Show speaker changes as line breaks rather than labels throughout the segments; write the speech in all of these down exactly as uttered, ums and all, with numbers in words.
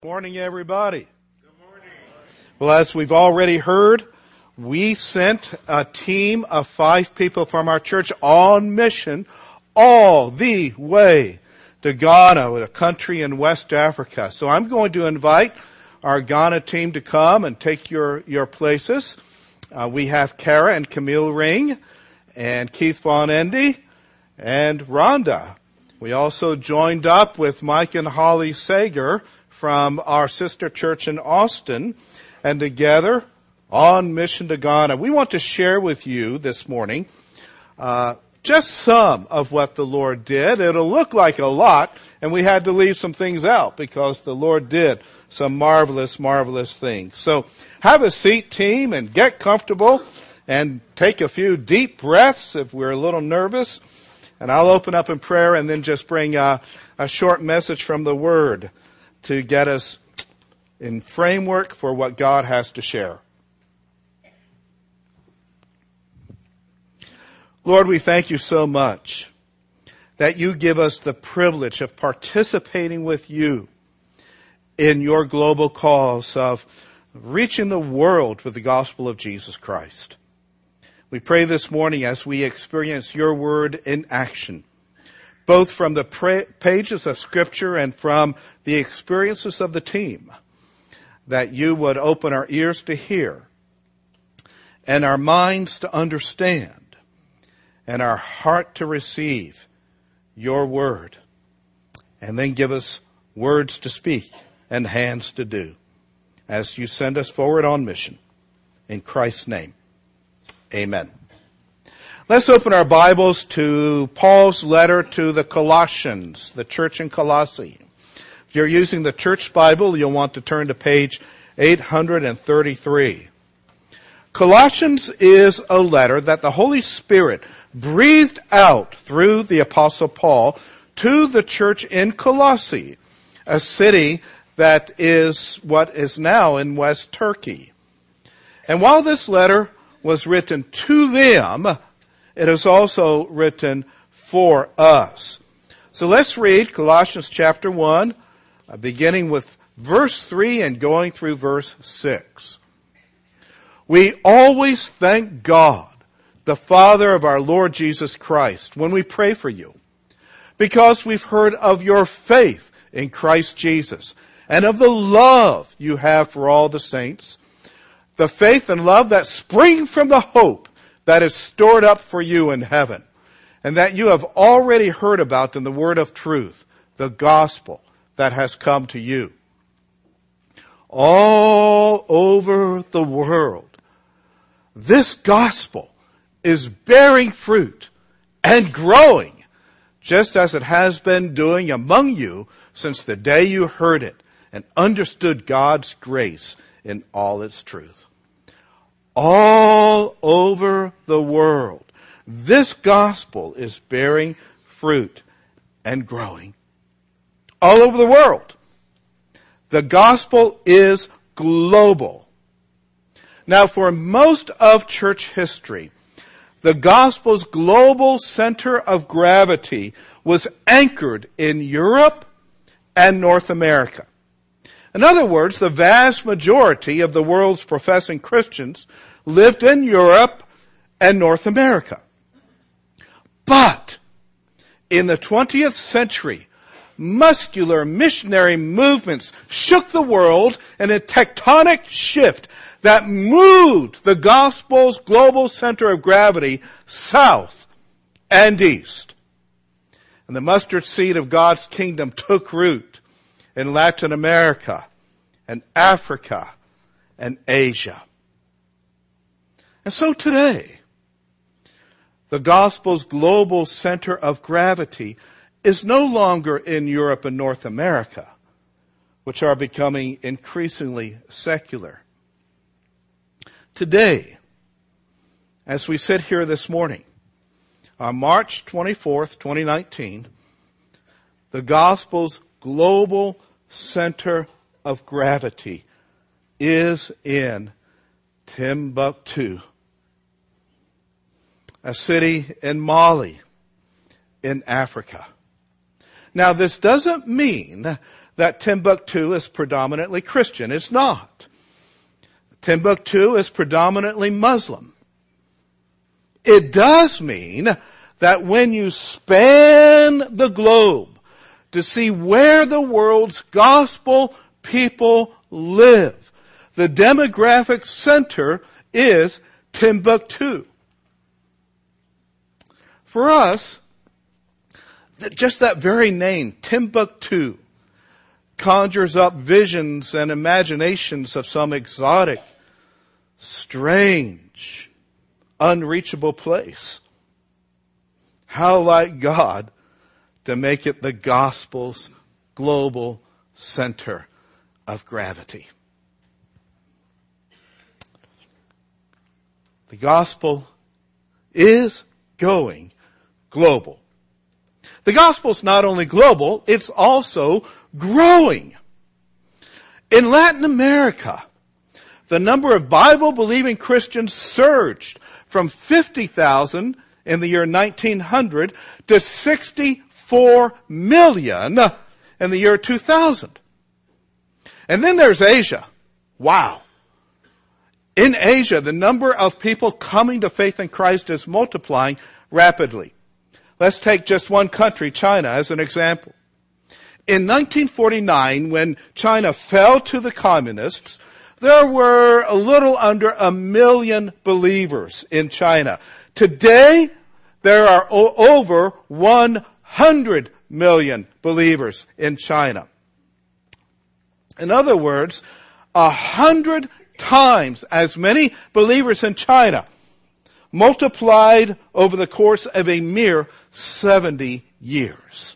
Morning, everybody. Good morning. Well, as we've already heard, we sent a team of five people from our church on mission all the way to Ghana, a country in West Africa. So I'm going to invite our Ghana team to come and take your, your places. Uh, we have Kara and Camille Ring and Keith Von Endy and Rhonda. We also joined up with Mike and Holly Sager from our sister church in Austin, and together on mission to Ghana. We want to share with you this morning uh, just some of what the Lord did. It'll look like a lot, and we had to leave some things out because the Lord did some marvelous, marvelous things. So have a seat, team, and get comfortable and take a few deep breaths if we're a little nervous. And I'll open up in prayer and then just bring a, a short message from the Word to get us in framework for what God has to share. Lord, we thank you so much that you give us the privilege of participating with you in your global cause of reaching the world with the gospel of Jesus Christ. We pray this morning as we experience your word in action, both from the pra- pages of Scripture and from the experiences of the team, that you would open our ears to hear and our minds to understand and our heart to receive your word, and then give us words to speak and hands to do as you send us forward on mission. In Christ's name, amen. Let's open our Bibles to Paul's letter to the Colossians, the church in Colossae. If you're using the church Bible, you'll want to turn to page eight hundred thirty-three. Colossians is a letter that the Holy Spirit breathed out through the Apostle Paul to the church in Colossae, a city that is what is now in West Turkey. And while this letter was written to them, it is also written for us. So let's read Colossians chapter one, uh, beginning with verse three and going through verse six. We always thank God, the Father of our Lord Jesus Christ, when we pray for you, because we've heard of your faith in Christ Jesus and of the love you have for all the saints, the faith and love that spring from the hope that is stored up for you in heaven, and that you have already heard about in the word of truth, the gospel that has come to you. All over the world, this gospel is bearing fruit and growing, just as it has been doing among you since the day you heard it and understood God's grace in all its truth. All over the world, this gospel is bearing fruit and growing. All over the world. The gospel is global. Now, for most of church history, the gospel's global center of gravity was anchored in Europe and North America. In other words, the vast majority of the world's professing Christians lived in Europe and North America. But in the twentieth century, muscular missionary movements shook the world in a tectonic shift that moved the gospel's global center of gravity south and east. And the mustard seed of God's kingdom took root in Latin America and Africa and Asia. And so today, the gospel's global center of gravity is no longer in Europe and North America, which are becoming increasingly secular. Today, as we sit here this morning, on March twenty-fourth, twenty nineteen, the gospel's global center of gravity is in Timbuktu, a city in Mali, in Africa. Now, this doesn't mean that Timbuktu is predominantly Christian. It's not. Timbuktu is predominantly Muslim. It does mean that when you span the globe to see where the world's gospel people live, the demographic center is Timbuktu. For us, just that very name, Timbuktu, conjures up visions and imaginations of some exotic, strange, unreachable place. How like God to make it the gospel's global center of gravity. The gospel is going global. The gospel's not only global, it's also growing. In Latin America, the number of Bible-believing Christians surged from fifty thousand in the year nineteen hundred to sixty-four million in the year two thousand. And then there's Asia. Wow. In Asia, the number of people coming to faith in Christ is multiplying rapidly. Let's take just one country, China, as an example. In nineteen forty-nine, when China fell to the communists, there were a little under a million believers in China. Today, there are o- over one hundred million believers in China. In other words, a hundred times as many believers in China, multiplied over the course of a mere seventy years.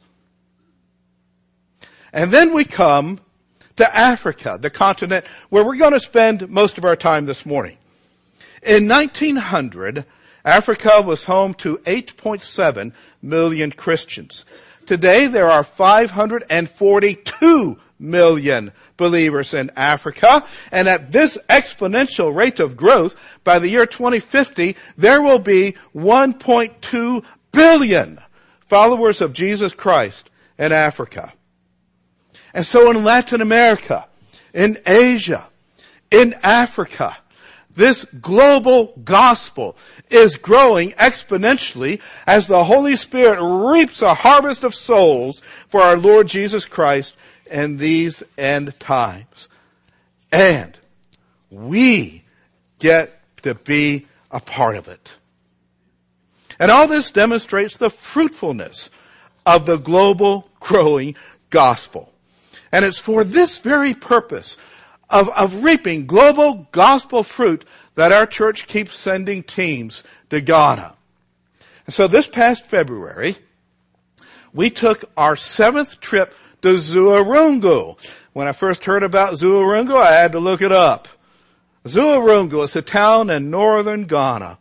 And then we come to Africa, the continent where we're going to spend most of our time this morning. In nineteen hundred, Africa was home to eight point seven million Christians. Today there are five hundred forty-two million believers in Africa, and at this exponential rate of growth, by the year twenty fifty, there will be one point two billion followers of Jesus Christ in Africa. And so in Latin America, in Asia, in Africa, this global gospel is growing exponentially as the Holy Spirit reaps a harvest of souls for our Lord Jesus Christ in these end times. And we get to be a part of it. And all this demonstrates the fruitfulness of the global growing gospel. And it's for this very purpose of, of reaping global gospel fruit that our church keeps sending teams to Ghana. And so this past February, we took our seventh trip to Zurunga. When I first heard about Zurunga, I had to look it up. Zurunga is a town in northern Ghana.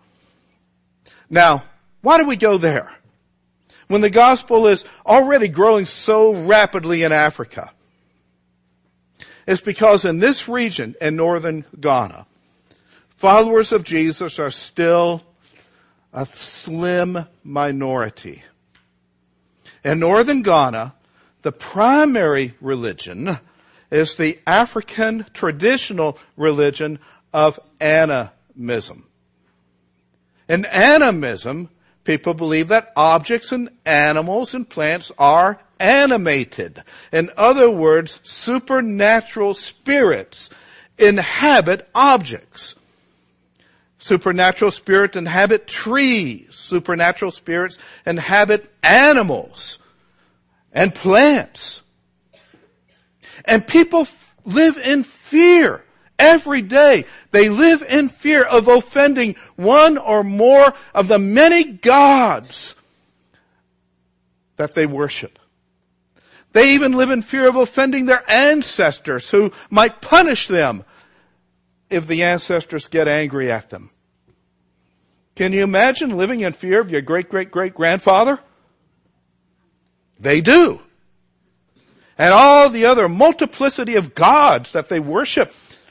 Now, why did we go there? When the gospel is already growing so rapidly in Africa. It's because in this region in northern Ghana, followers of Jesus are still a slim minority. In northern Ghana, the primary religion is the African traditional religion of animism. In animism, people believe that objects and animals and plants are animated. In other words, supernatural spirits inhabit objects. Supernatural spirits inhabit trees. Supernatural spirits inhabit animals and plants. And people f- live in fear every day. They live in fear of offending one or more of the many gods that they worship. They even live in fear of offending their ancestors who might punish them if the ancestors get angry at them. Can you imagine living in fear of your great-great-great-grandfather? They do. And all the other multiplicity of gods that they worship.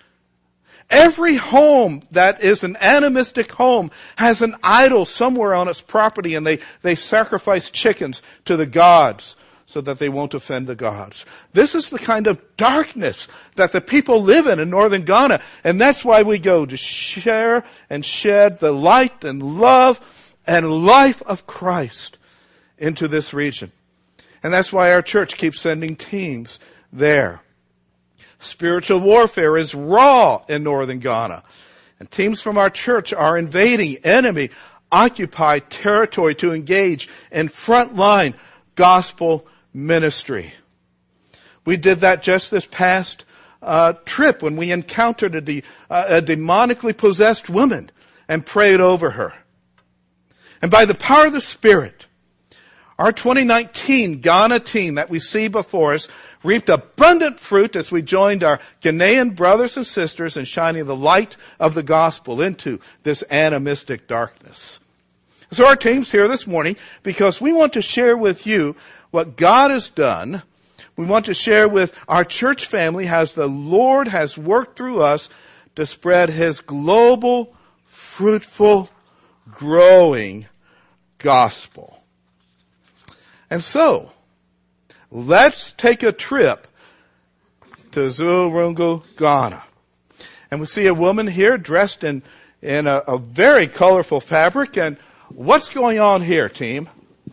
Every home that is an animistic home has an idol somewhere on its property, and they, they sacrifice chickens to the gods so that they won't offend the gods. This is the kind of darkness that the people live in in northern Ghana. And that's why we go to share and shed the light and love and life of Christ into this region. And that's why our church keeps sending teams there. Spiritual warfare is raw in northern Ghana. And teams from our church are invading enemy occupied territory to engage in frontline gospel ministry. We did that just this past uh, trip when we encountered a, de- uh, a demonically possessed woman and prayed over her. And by the power of the Spirit, our twenty nineteen Ghana team that we see before us reaped abundant fruit as we joined our Ghanaian brothers and sisters in shining the light of the gospel into this animistic darkness. So our team's here this morning because we want to share with you what God has done. We want to share with our church family how the Lord has worked through us to spread His global, fruitful, growing gospel. And so, let's take a trip to Zurungu, Ghana. And we see a woman here dressed in, in a, a very colorful fabric. And what's going on here, team?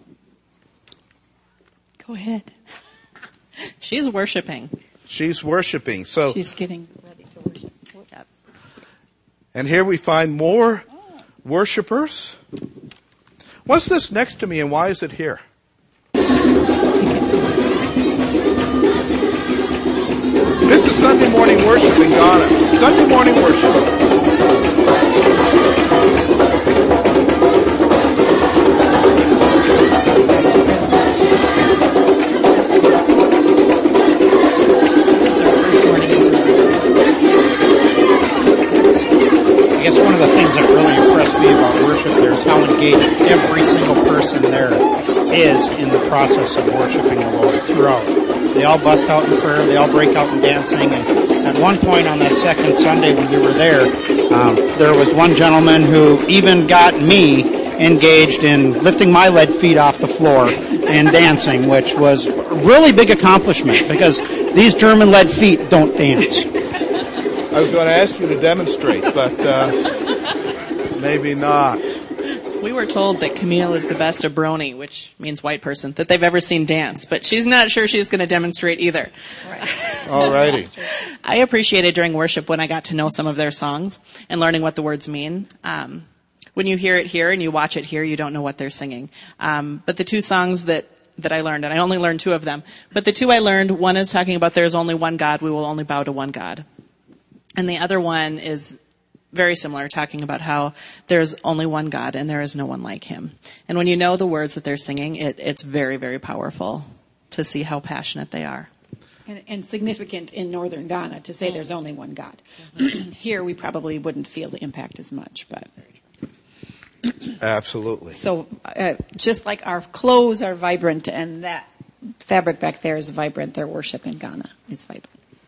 Go ahead. She's worshiping.
She's worshiping. So
she's getting ready to worship. Yep.
And here we find more worshipers. What's this next to me and why is it here? This is Sunday morning worship in Ghana. Sunday morning worship.
I guess one of the things that really impressed me about worship there is how engaged every single person there is in the process of worshiping the Lord throughout. They all bust out in prayer, they all break out in dancing, and at one point on that second Sunday when we were there, um, there was one gentleman who even got me engaged in lifting my lead feet off the floor and dancing, which was a really big accomplishment because these German lead feet don't dance.
I was going to ask you to demonstrate, but uh, maybe not.
We were told that Camille is the best abroni, which means white person, that they've ever seen dance, but she's not sure she's going to demonstrate either.
Right. All righty.
I appreciated during worship when I got to know some of their songs and learning what the words mean. Um, when you hear it here and you watch it here, you don't know what they're singing. Um, but the two songs that that I learned, and I only learned two of them, but the two I learned, one is talking about there is only one God, we will only bow to one God. And the other one is very similar, talking about how there's only one God and there is no one like Him. And when you know the words that they're singing, it, it's very, very powerful to see how passionate they are.
And, and significant in northern Ghana to say there's only one God. Mm-hmm. Here we probably wouldn't feel the impact as much, but...
Absolutely.
So uh, just like our clothes are vibrant and that fabric back there is vibrant, their worship in Ghana is vibrant.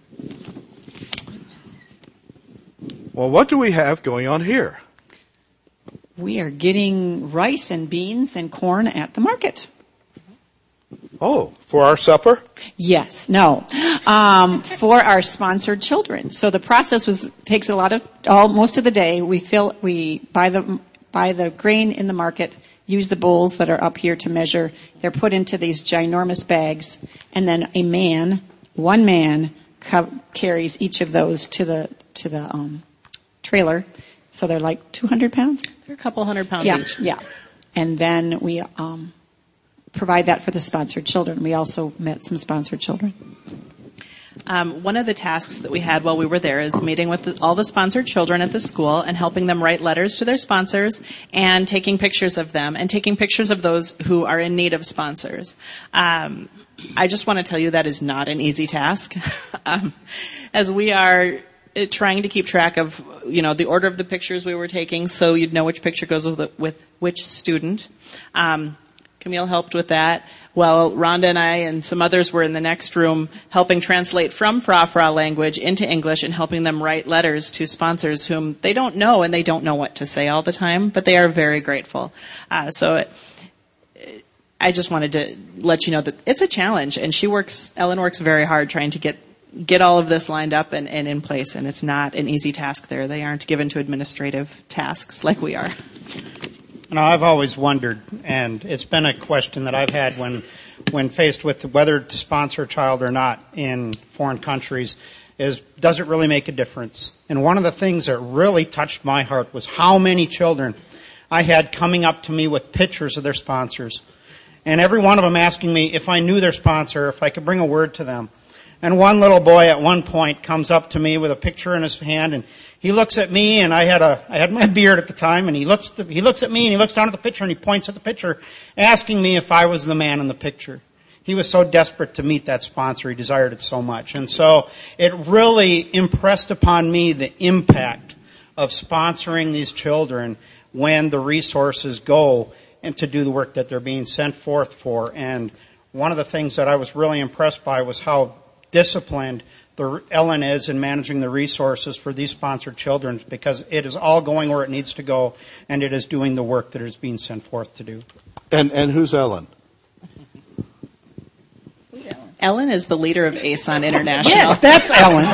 Well, what do we have going on here?
We are getting rice and beans and corn at the market.
Oh, for our supper?
Yes, no, um, for our sponsored children. So the process was takes a lot of all most of the day. We fill we buy the buy the grain in the market, use the bowls that are up here to measure. They're put into these ginormous bags, and then a man, one man, co- carries each of those to the to the um, trailer. So they're like two hundred pounds.
They're a couple hundred pounds
yeah,
each.
Yeah, and then we um, provide that for the sponsored children. We also met some sponsored children.
Um, one of the tasks that we had while we were there is meeting with the, all the sponsored children at the school and helping them write letters to their sponsors and taking pictures of them and taking pictures of those who are in need of sponsors. Um, I just want to tell you that is not an easy task. um, as we are trying to keep track of, you know, the order of the pictures we were taking so you'd know which picture goes with, the, with which student. Um, Camille helped with that. Well, Rhonda and I and some others were in the next room helping translate from Fra-Fra language into English and helping them write letters to sponsors whom they don't know and they don't know what to say all the time, but they are very grateful. Uh, so it, I just wanted to let you know that it's a challenge, and she works, Ellen works very hard trying to get get all of this lined up and, and in place, and it's not an easy task there. They aren't given to administrative tasks like we are.
Now, I've always wondered, and it's been a question that I've had when when faced with whether to sponsor a child or not in foreign countries, is does it really make a difference? And one of the things that really touched my heart was how many children I had coming up to me with pictures of their sponsors. And every one of them asking me if I knew their sponsor, if I could bring a word to them. And one little boy at one point comes up to me with a picture in his hand, and he looks at me, and I had a I had my beard at the time, and he looks to, he looks at me, and he looks down at the picture, and he points at the picture, asking me if I was the man in the picture. He was so desperate to meet that sponsor. He desired it so much. And so it really impressed upon me the impact of sponsoring these children when the resources go and to do the work that they're being sent forth for. And one of the things that I was really impressed by was how disciplined the Ellen is in managing the resources for these sponsored children, because it is all going where it needs to go, and it is doing the work that it is being sent forth to do.
And and who's Ellen?
Ellen is the leader of A S O N International.
Yes, that's Ellen.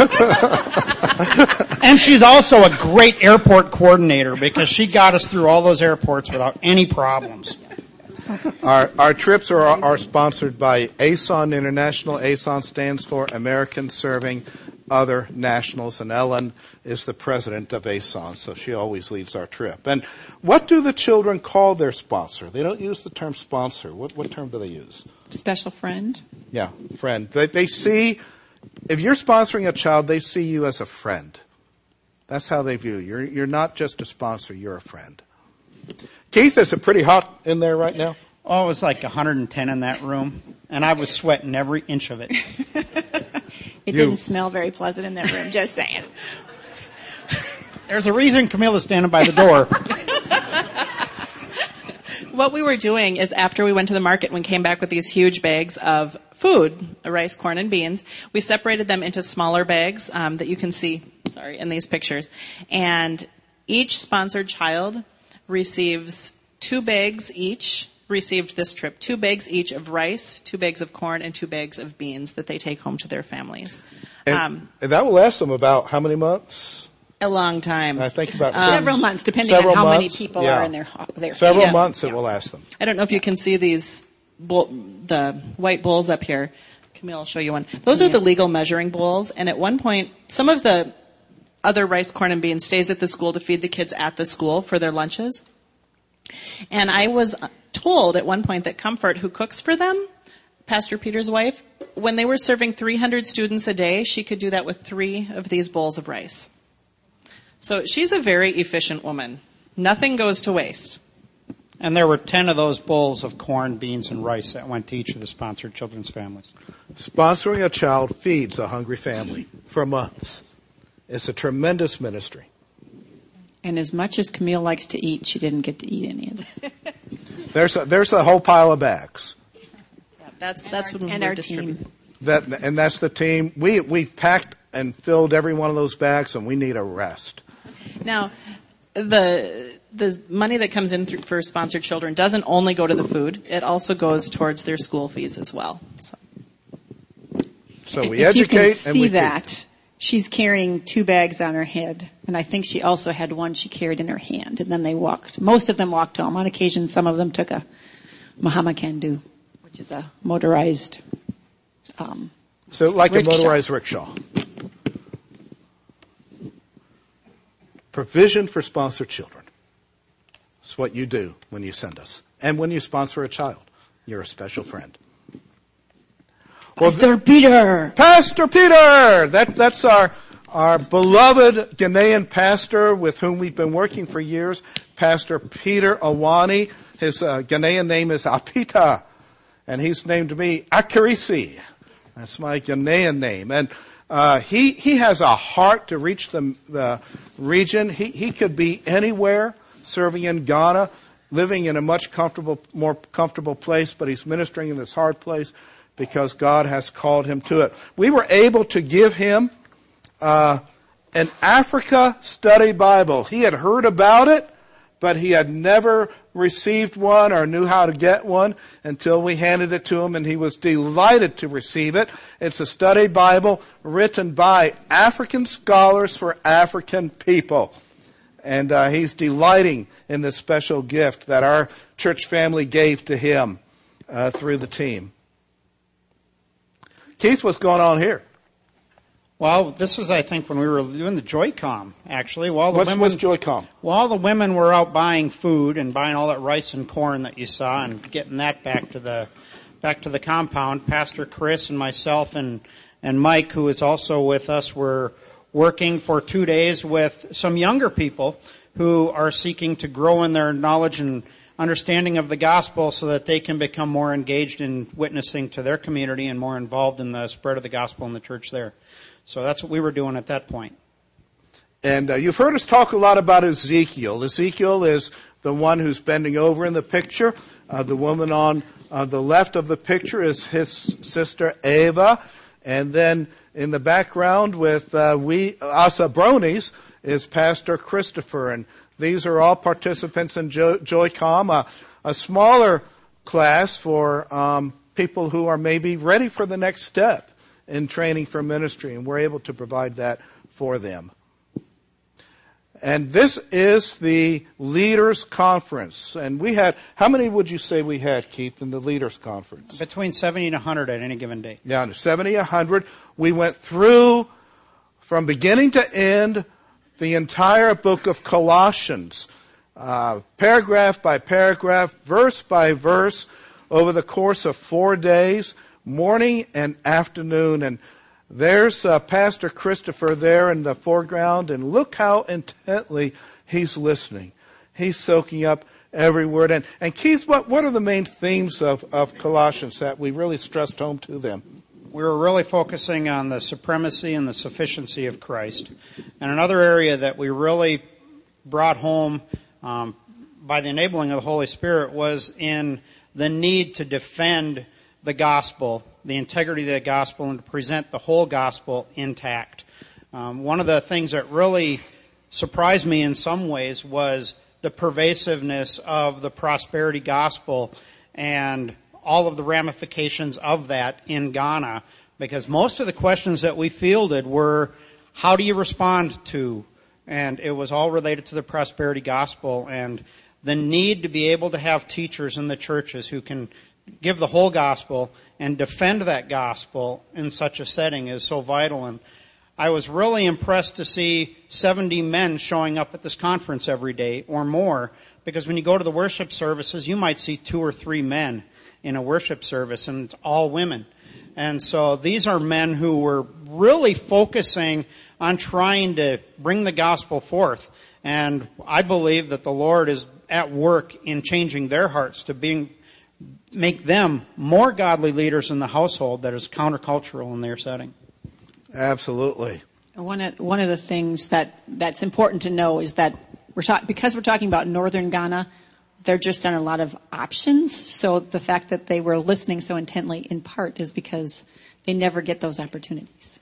And she's also a great airport coordinator, because she got us through all those airports without any problems.
Our, our trips are, are sponsored by A S O N International. A S O N stands for Americans Serving Other Nationals, and Ellen is the president of A S O N, so she always leads our trip. And what do the children call their sponsor? They don't use the term sponsor. What, what term do they use?
Special friend.
Yeah, friend. They, they see, if you're sponsoring a child, they see you as a friend. That's how they view you. You're, you're not just a sponsor, you're a friend. Keith, is it pretty hot in there right now?
Oh, it was like one hundred ten in that room, and I was sweating every inch of it.
It you. didn't smell very pleasant in that room, just saying.
There's a reason Camilla's standing by the door.
What we were doing is, after we went to the market and came back with these huge bags of food, rice, corn, and beans, we separated them into smaller bags um, that you can see, sorry, in these pictures. And each sponsored child receives two bags each, received this trip, two bags each of rice, two bags of corn, and two bags of beans that they take home to their families.
And, um, and that will last them about how many months?
A long time.
I think about
um, several months, depending on how months, many people yeah. are in their their
Several
yeah.
months it
yeah.
will last them.
I don't know if you can see these, bowl, the white bowls up here. Camille will show you one. Those are the legal measuring bowls, and at one point, some of the other rice, corn, and beans stays at the school to feed the kids at the school for their lunches. And I was told at one point that Comfort, who cooks for them, Pastor Peter's wife, when they were serving three hundred students a day, she could do that with three of these bowls of rice. So she's a very efficient woman. Nothing goes to waste.
And there were ten of those bowls of corn, beans, and rice that went to each of the sponsored children's families.
Sponsoring a child feeds a hungry family for months. It's a tremendous ministry.
And as much as Camille likes to eat, she didn't get to eat any of it.
There's a, there's a whole pile of bags.
Yeah, that's and that's
our,
what we distribute.
That and that's the team. We we've packed and filled every one of those bags, and we need a rest.
Now, the the money that comes in through, for sponsored children doesn't only go to the food; it also goes towards their school fees as well. So,
so we
if
educate
you can
and
see
we
that.
Keep.
She's carrying two bags on her head, and I think she also had one she carried in her hand, and then they walked. Most of them walked home. On occasion, some of them took a Mahama Kandu, which is a motorized um,
So like
rickshaw.
a motorized rickshaw. Provision for sponsored children. It's what you do when you send us. And when you sponsor a child. You're a special friend.
Pastor well, Peter.
Pastor Peter. That, that's our, our beloved Ghanaian pastor with whom we've been working for years. Pastor Peter Awani. His uh, Ghanaian name is Apita. And he's named me Akarisi. That's my Ghanaian name. And uh, he, he has a heart to reach the, the region. He, he could be anywhere serving in Ghana, living in a much comfortable, more comfortable place, but he's ministering in this hard place because God has called him to it. We were able to give him uh, an Africa Study Bible. He had heard about it, but he had never received one or knew how to get one until we handed it to him, and he was delighted to receive it. It's a study Bible written by African scholars for African people. And uh, he's delighting in this special gift that our church family gave to him uh, through the team. Keith, what's going on here?
Well, this was, I think, when we were doing the Joy-Com, actually. While the
What's,
women,
what's Joy-Com?
While the women were out buying food and buying all that rice and corn that you saw and getting that back to the back to the compound, Pastor Chris and myself and, and Mike, who is also with us, were working for two days with some younger people who are seeking to grow in their knowledge and understanding of the gospel so that they can become more engaged in witnessing to their community and more involved in the spread of the gospel in the church there. So that's what we were doing at that point.
And uh, you've heard us talk a lot about Ezekiel. Ezekiel is the one who's bending over in the picture. Uh, the woman on uh, the left of the picture is his sister Ava. And then in the background with uh, we us Bronies is Pastor Christopher. And these are all participants in jo- Joy-Com, a, a smaller class for um, people who are maybe ready for the next step in training for ministry, and we're able to provide that for them. And this is the Leaders Conference. And we had, how many would you say we had, Keith, in the Leaders Conference?
Between seventy and one hundred at any given day.
Yeah, seventy, one hundred. We went through, from beginning to end, the entire book of Colossians, uh, paragraph by paragraph, verse by verse, over the course of four days, morning and afternoon. And there's uh, Pastor Christopher there in the foreground, and look how intently he's listening. He's soaking up every word. And, and Keith, what, what are the main themes of, of Colossians that we really stressed home to them?
We were really focusing on the supremacy and the sufficiency of Christ. And another area that we really brought home um, by the enabling of the Holy Spirit was in the need to defend the gospel, the integrity of the gospel, and to present the whole gospel intact. Um, one of the things that really surprised me in some ways was the pervasiveness of the prosperity gospel and all of the ramifications of that in Ghana, because most of the questions that we fielded were, how do you respond to? And it was all related to the prosperity gospel, and the need to be able to have teachers in the churches who can give the whole gospel and defend that gospel in such a setting is so vital. And I was really impressed to see seventy men showing up at this conference every day or more, because when you go to the worship services, you might see two or three men in a worship service, and it's all women. And so these are men who were really focusing on trying to bring the gospel forth. And I believe that the Lord is at work in changing their hearts to being make them more godly leaders in the household that is countercultural in their setting.
Absolutely.
One of, one of the things that, that's important to know is that we're talk, because we're talking about northern Ghana, there just aren't a lot of options. So the fact that they were listening so intently in part is because they never get those opportunities.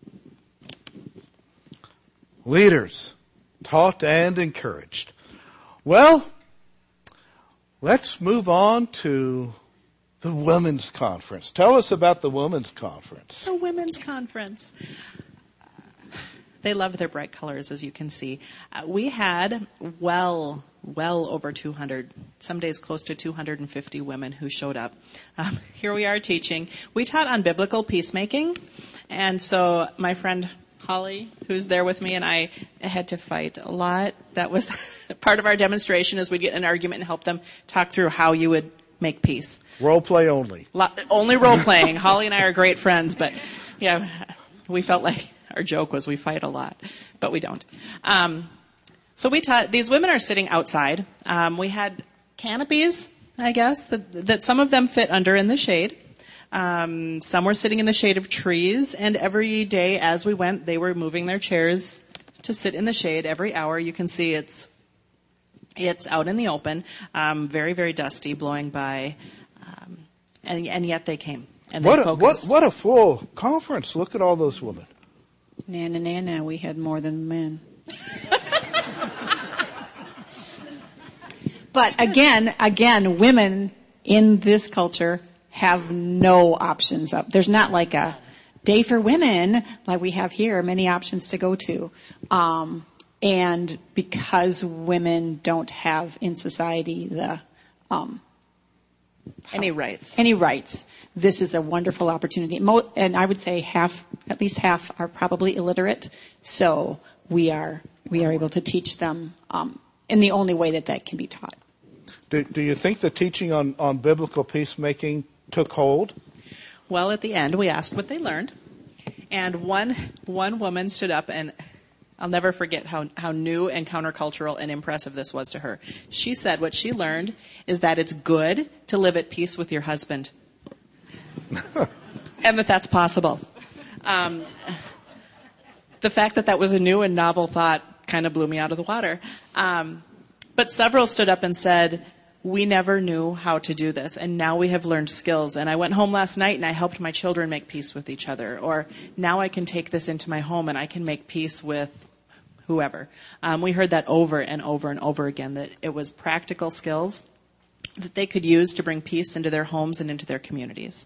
Leaders, taught and encouraged. Well, let's move on to the Women's Conference. Tell us about the Women's Conference.
The Women's Conference. They loved their bright colors, as you can see. Uh, we had well, well over two hundred, some days close to two hundred fifty women who showed up. Um, here we are teaching. We taught on biblical peacemaking. And so my friend Holly, who's there with me, and I had to fight a lot. That was part of our demonstration, is we'd get in an argument and help them talk through how you would make peace.
Role play only.
Only role playing. Holly and I are great friends, but yeah, we felt like our joke was we fight a lot, but we don't. Um, so we taught, these women are sitting outside. Um, we had canopies, I guess, that, that some of them fit under in the shade. Um, some were sitting in the shade of trees, and every day as we went, they were moving their chairs to sit in the shade. Every hour, you can see it's it's out in the open, um, very, very dusty, blowing by, um, and, and yet they came. And they
what, a,
focused.
what, what a full conference. Look at all those women.
Nana, nana, we had more than men. But again, again, women in this culture have no options up. There's not like a day for women like we have here, many options to go to. Um, and because women don't have in society the, um,
Any rights.
Any rights. This is a wonderful opportunity. Mo- and I would say half, at least half are probably illiterate. So we are, we are able to teach them, um, in the only way that that can be taught.
Do, do you think the teaching on, on biblical peacemaking took hold?
Well, at the end, we asked what they learned. And one, one woman stood up, and I'll never forget how, how new and countercultural and impressive this was to her. She said what she learned is that it's good to live at peace with your husband. And that that's possible. Um, the fact that that was a new and novel thought kind of blew me out of the water. Um, but several stood up and said, we never knew how to do this, and now we have learned skills. And I went home last night and I helped my children make peace with each other. Or now I can take this into my home and I can make peace with whoever. Um, we heard that over and over and over again, that it was practical skills that they could use to bring peace into their homes and into their communities.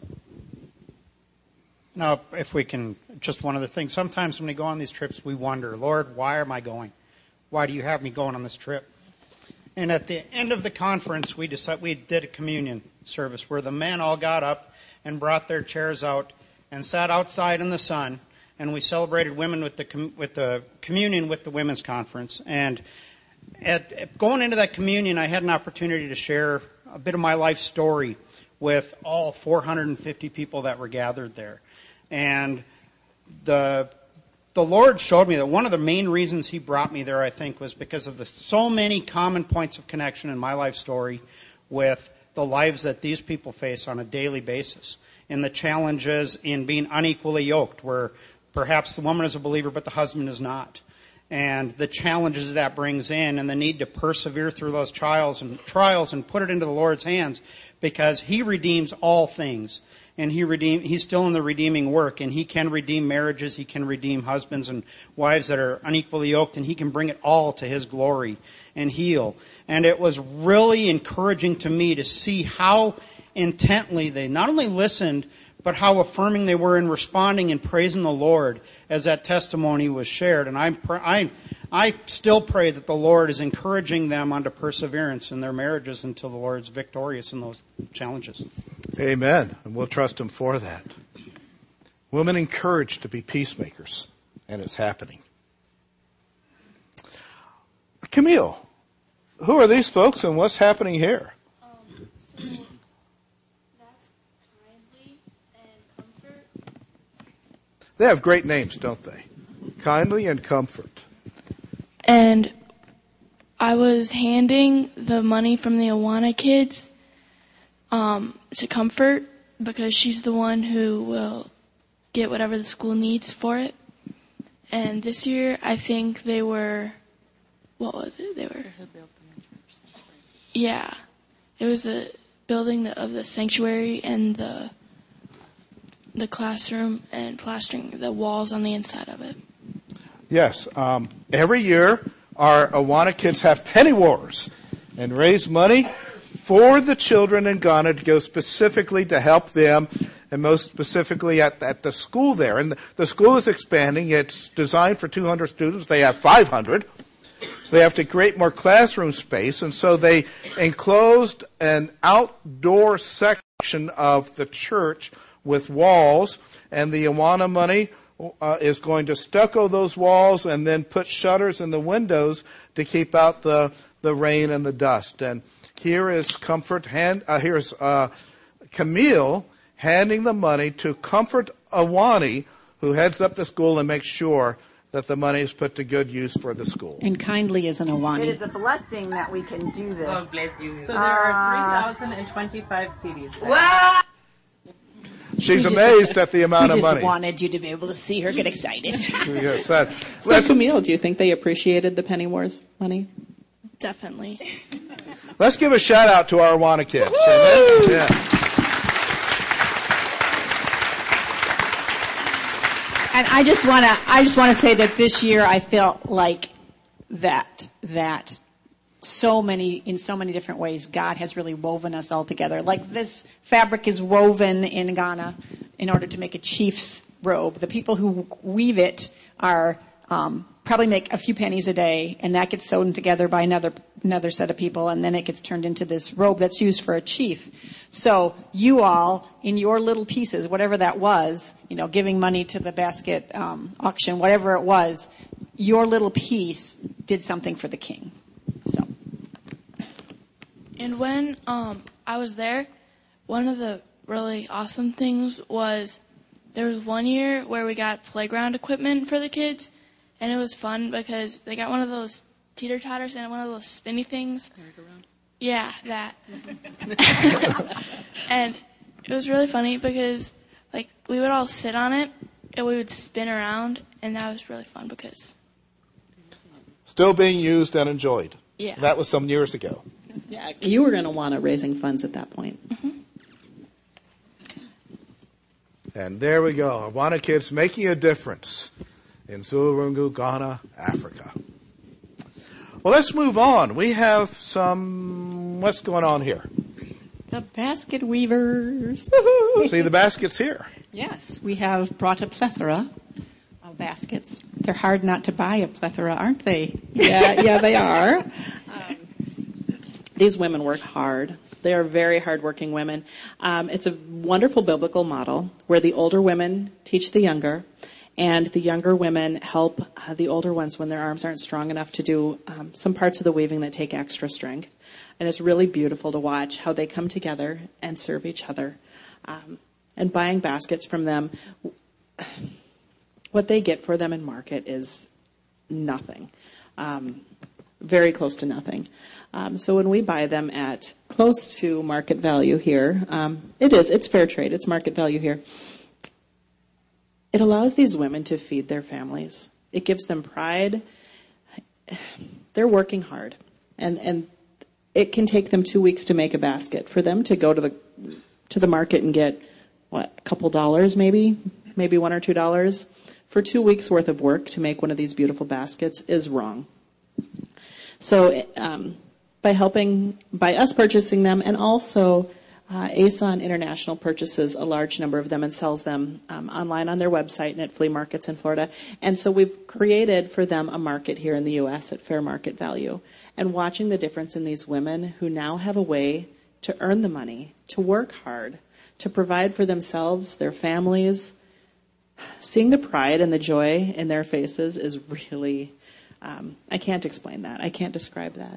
Now, if we can, just one other thing. Sometimes when we go on these trips, we wonder, Lord, why am I going? Why do you have me going on this trip? And at the end of the conference, we decided, we did a communion service where the men all got up and brought their chairs out and sat outside in the sun, and we celebrated women with the with the communion with the women's conference. And at, at going into that communion, I had an opportunity to share a bit of my life story with all four hundred fifty people that were gathered there. And the the Lord showed me that one of the main reasons He brought me there, I think, was because of the so many common points of connection in my life story with the lives that these people face on a daily basis, and the challenges in being unequally yoked, where perhaps the woman is a believer but the husband is not, and the challenges that brings in, and the need to persevere through those trials and trials and put it into the Lord's hands, because He redeems all things. And he redeem, he's still in the redeeming work, and He can redeem marriages, He can redeem husbands and wives that are unequally yoked, and He can bring it all to His glory and heal. And it was really encouraging to me to see how intently they not only listened, but how affirming they were in responding and praising the Lord as that testimony was shared. And I, I, I still pray that the Lord is encouraging them unto perseverance in their marriages until the Lord's victorious in those challenges.
Amen. And we'll trust Him for that. Women encouraged to be peacemakers, and it's happening. Camille, who are these folks and what's happening here?
Um, so that's Kindly and Comfort.
They have great names, don't they? Kindly and Comfort.
And I was handing the money from the Awana kids um, to Comfort, because she's the one who will get whatever the school needs for it. And this year, I think they were, what was it? They were, yeah, it was the building of the sanctuary and the the classroom and plastering the walls on the inside of it.
Yes. Um, every year, our Awana kids have penny wars and raise money for the children in Ghana to go specifically to help them, and most specifically at, at the school there. And the, the school is expanding. It's designed for two hundred students. They have five hundred. So they have to create more classroom space. And so they enclosed an outdoor section of the church with walls, and the Awana money uh, is going to stucco those walls and then put shutters in the windows to keep out the, the rain and the dust. And here is Comfort, hand, uh, here's uh, Camille handing the money to Comfort Awani, who heads up the school and makes sure that the money is put to good use for the school.
And Kindly is an Awani.
It is a blessing that we can do this.
God bless you.
So there are three thousand twenty-five C Ds there.
Wow!
She's amazed at the amount
we
of
just
money.
wanted you to be able to see her get excited.
Yes, that,
So Camille, do you think they appreciated the penny wars money?
Definitely.
let's give a shout out to our Awana kids. Amen? Yeah.
And I just want to, I just want to say that this year I felt like that, that so many, in so many different ways, God has really woven us all together. Like this fabric is woven in Ghana in order to make a chief's robe. The people who weave it are um, probably make a few pennies a day, and that gets sewn together by another another set of people, and then it gets turned into this robe that's used for a chief. So you all, in your little pieces, whatever that was, you know, giving money to the basket um, auction, whatever it was, your little piece did something for the king. So.
And when um, I was there, one of the really awesome things was there was one year where we got playground equipment for the kids, and it was fun because they got one of those teeter-totters and one of those spinny things. Merry-go-round? Yeah, that. And it was really funny because, like, we would all sit on it, and we would spin around, and that was really fun because...
Still being used and enjoyed.
Yeah.
That was some years ago.
Yeah, you were going to want to raising funds at that point.
Mm-hmm.
And there we go. Awana Kids making a difference in Zurungu, Ghana, Africa. Well, let's move on. We have some, what's going on here?
The basket weavers.
See the baskets here.
Yes, we have brought a plethora of baskets. They're hard not to buy a plethora, aren't they?
Yeah, yeah, they are. Um, these women work hard. They are very hardworking women. Um, it's a wonderful biblical model where the older women teach the younger, and the younger women help uh, the older ones when their arms aren't strong enough to do um, some parts of the weaving that take extra strength. And it's really beautiful to watch how they come together and serve each other. Um, and buying baskets from them, what they get for them in market is nothing. Um, very close to nothing. Um, so when we buy them at close to market value here, um, it is, it's fair trade, it's market value here. It allows these women to feed their families. It gives them pride. They're working hard. And, and it can take them two weeks to make a basket. For them to go to the, to the market and get, what, a couple dollars maybe? Maybe one or two dollars? For two weeks worth of work to make one of these beautiful baskets is wrong. So, um, by helping, by us purchasing them, and also uh, ASON International purchases a large number of them and sells them um, online on their website and at flea markets in Florida. And so we've created for them a market here in the U S at fair market value. And watching the difference in these women who now have a way to earn the money, to work hard, to provide for themselves, their families, seeing the pride and the joy in their faces is really, um, I can't explain that. I can't describe that.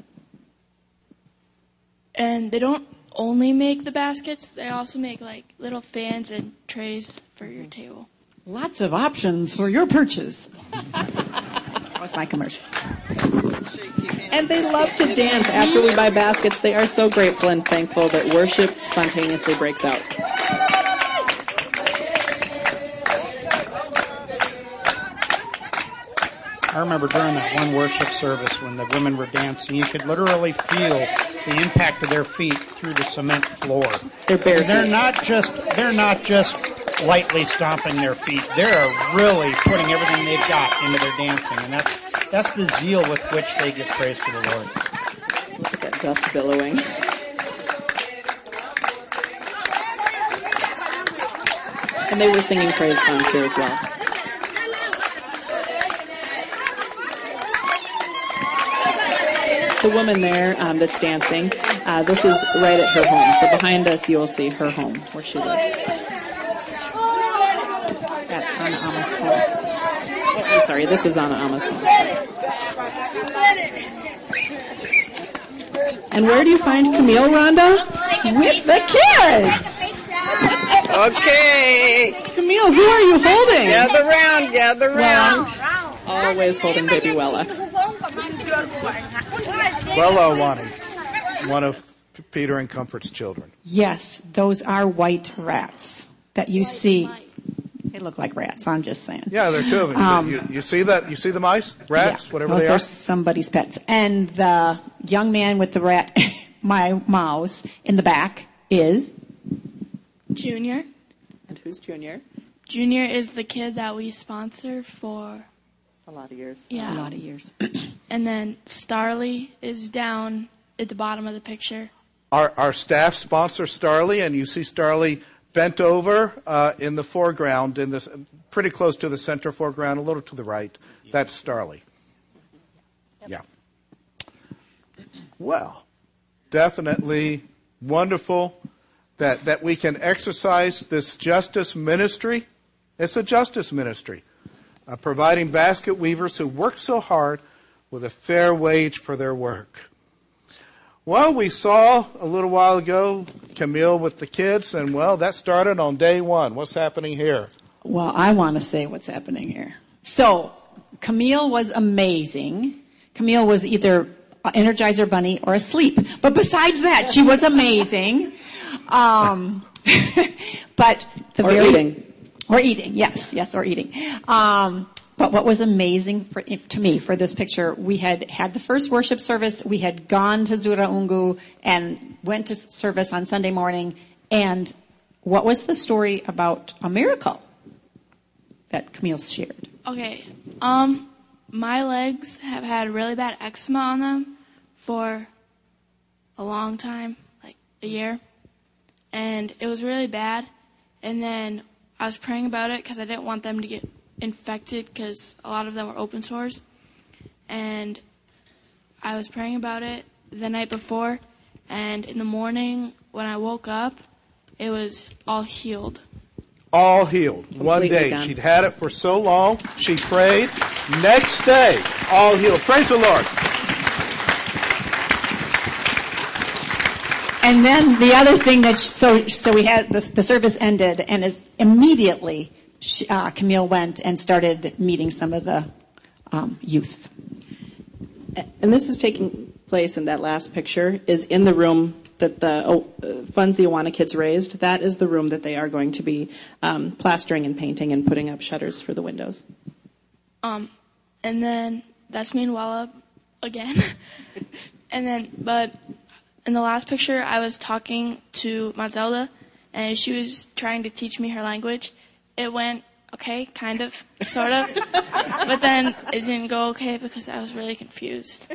And they don't only make the baskets, they also make like little fans and trays for your table.
Lots of options for your purchase. That was my commercial.
And they love to dance after we buy baskets. They are so grateful and thankful that worship spontaneously breaks out.
I remember during that one worship service when the women were dancing, you could literally feel the impact of their feet through the cement floor.
They're bare feet.
They're not just, they're not just lightly stomping their feet. They're really putting everything they've got into their dancing, and that's, that's the zeal with which they give praise to the Lord.
Look at that dust billowing. And they were singing praise songs here as well. The woman there um, that's dancing, uh, this is right at her home. So behind us, you'll see her home where she lives. That's Anna Ama's home. Oh, I'm sorry, this is Anna Ama's home. And where do you find Camille, Rhonda?
With the kids!
Okay. Camille, who are you holding?
Gather round, gather round.
Always holding baby Wella.
Wella Wani, one of Peter and Comfort's children.
Yes, those are white rats that you see. They look like rats, I'm just saying.
Yeah, they're two of them.
Um,
you, you see that? You see the mice? Rats?
Yeah,
Whatever
those
they are?
are somebody's pets. And the young man with the rat, my mouse, in the back is?
Junior.
And who's Junior?
Junior is the kid that we sponsor for
A lot of years.
Yeah.
A lot of years.
and then Starly is down at the bottom of the picture.
Our, our staff sponsor Starly, and you see Starly bent over uh, in the foreground, in this, pretty close to the center foreground, a little to the right. That's Starly. Yeah. Well, definitely wonderful that, that we can exercise this justice ministry. It's a justice ministry, uh, providing basket weavers who work so hard with a fair wage for their work. Well, we saw a little while ago Camille with the kids, and well, that started on day one. What's happening here?
Well, I want to say what's happening here. So, Camille was amazing. Camille was either an Energizer Bunny or asleep. But besides that, she was amazing. Um, but the
or
very,
eating.
Or eating, yes, yes, or eating. Um, but what was amazing for, if, to me for this picture, we had had the first worship service. We had gone to Zuraungu and went to service on Sunday morning. And what was the story about a miracle that Camille shared?
Okay, um, my legs have had really bad eczema on them for a long time, like a year. And it was really bad. And then I was praying about it because I didn't want them to get infected because a lot of them were open sores. And I was praying about it the night before. And in the morning when I woke up, it was all healed.
All healed. One day.
Gone.
She'd had it for so long. She prayed. Next day, all healed. Praise the Lord.
And then the other thing that, sh- so, so we had, the, the service ended, and as immediately, she, uh, Camille went and started meeting some of the, um, youth.
And this is taking place in that last picture, is in the room that the oh, uh, funds the Awana kids raised. That is the room that they are going to be um, plastering and painting and putting up shutters for the windows.
Um, and then that's me and Walla again. And then, but in the last picture, I was talking to Mazelda, and she was trying to teach me her language. It went okay, kind of, sort of, but then it didn't go okay because I was really confused.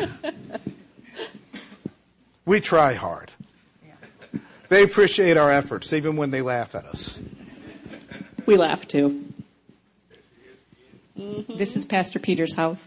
We try hard. They appreciate our efforts, even when they laugh at us.
We laugh too.
Mm-hmm. This is Pastor Peter's house.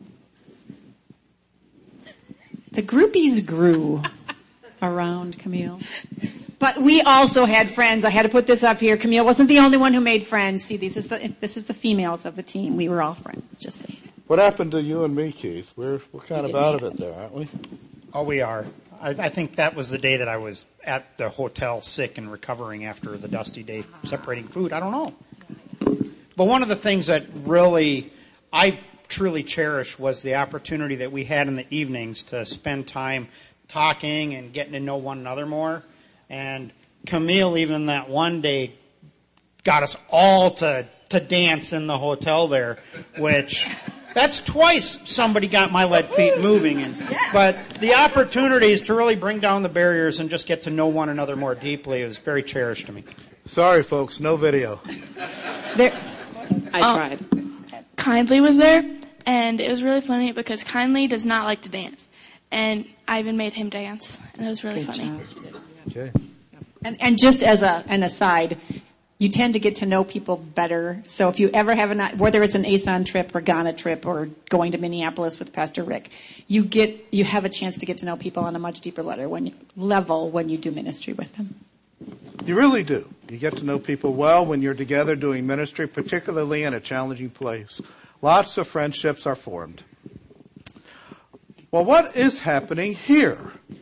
The groupies grew around Camille. But we also had friends. I had to put this up here. Camille wasn't the only one who made friends. See, this is the, this is the females of the team. We were all friends, just saying.
What happened to you and me, Keith? We're, we're kind of out of it there, aren't we?
Oh, we are. I, I think that was the day that I was at the hotel sick and recovering after the dusty day separating food. I don't know. But one of the things that really I truly cherished was the opportunity that we had in the evenings to spend time talking and getting to know one another more. And Camille, even that one day, got us all to, to dance in the hotel there, which that's twice somebody got my lead feet moving. And, but the opportunities to really bring down the barriers and just get to know one another more deeply is very cherished to me.
Sorry, folks, no video.
There,
I
Um,
tried.
Kindly was there, and it was really funny because Kindly does not like to dance. And I even made him dance, and it was really
Good
funny.
job.
Okay.
And, and just as a, an aside, you tend to get to know people better. So if you ever have an, whether it's an A S O N trip or Ghana trip or going to Minneapolis with Pastor Rick, you get, you have a chance to get to know people on a much deeper level when you, level when you do ministry with them.
You really do. You get to know people well when you're together doing ministry, particularly in a challenging place. Lots of friendships are formed. Well, what is happening here?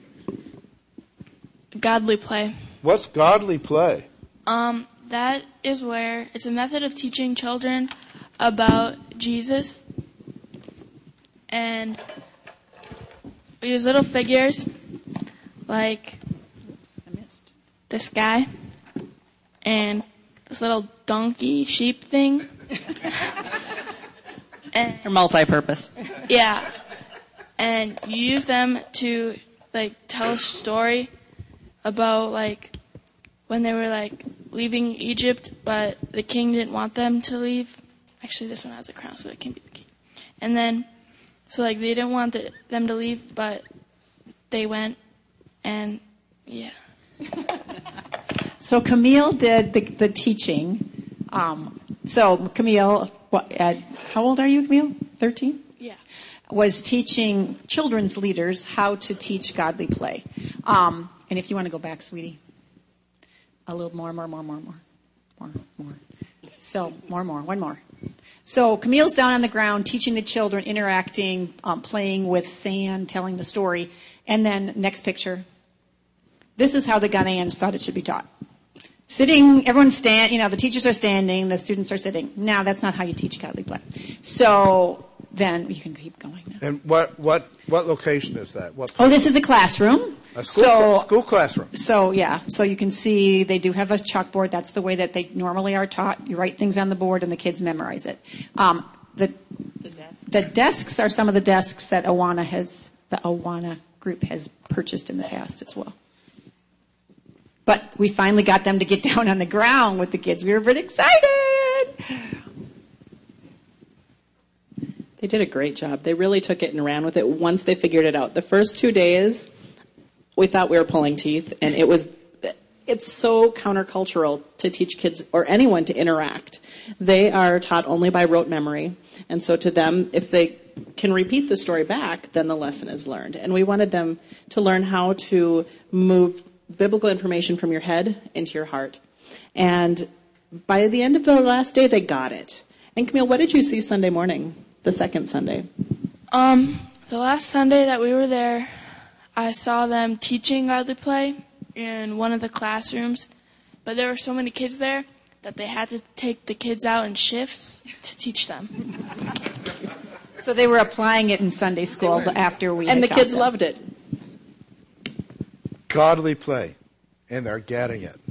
Godly play.
What's godly play?
Um, that is where it's a method of teaching children about Jesus. And we use little figures like this guy and this little donkey sheep thing. And
They're multi-purpose.
yeah. And you use them to like tell a story about like when they were like leaving Egypt, but the king didn't want them to leave. Actually, this one has a crown, so it can be the king. And then So, like, they didn't want the, them to leave, but they went, and, yeah.
So Camille did the, the teaching. Um, so Camille, what, at, how old are you, Camille? thirteen?
Yeah.
Was teaching children's leaders how to teach godly play. Um, and if you want to go back, sweetie, a little more, more, more, more, more, more, more. So more, more, one more. So Camille's down on the ground teaching the children, interacting, um, playing with sand, telling the story. And then next picture. This is how the Ghanaians thought it should be taught. Sitting, everyone's stand, you know, the teachers are standing, the students are sitting. Now, that's not how you teach godly play. So then you can keep going now.
And what what what location is that? What
Oh, this is the classroom.
A school,
so,
school classroom.
So, yeah. So you can see they do have a chalkboard. That's the way that they normally are taught. You write things on the board and the kids memorize it. Um, the, the, desk. the desks are some of the desks that Awana has, the Awana group has purchased in the past as well. But we finally got them to get down on the ground with the kids. We were pretty excited.
They did a great job. They really took it and ran with it once they figured it out. The first two days, we thought we were pulling teeth, and it was, it's so countercultural to teach kids or anyone to interact. They are taught only by rote memory, and so to them, if they can repeat the story back, then the lesson is learned. And we wanted them to learn how to move biblical information from your head into your heart. And by the end of the last day, they got it. And Camille, what did you see Sunday morning, the second Sunday?
Um, the last Sunday that we were there, I saw them teaching godly play in one of the classrooms, but there were so many kids there that they had to take the kids out in shifts to teach them.
So they were applying it in Sunday school after we
And
had
the kids
them.
loved it.
Godly play, and they're getting it.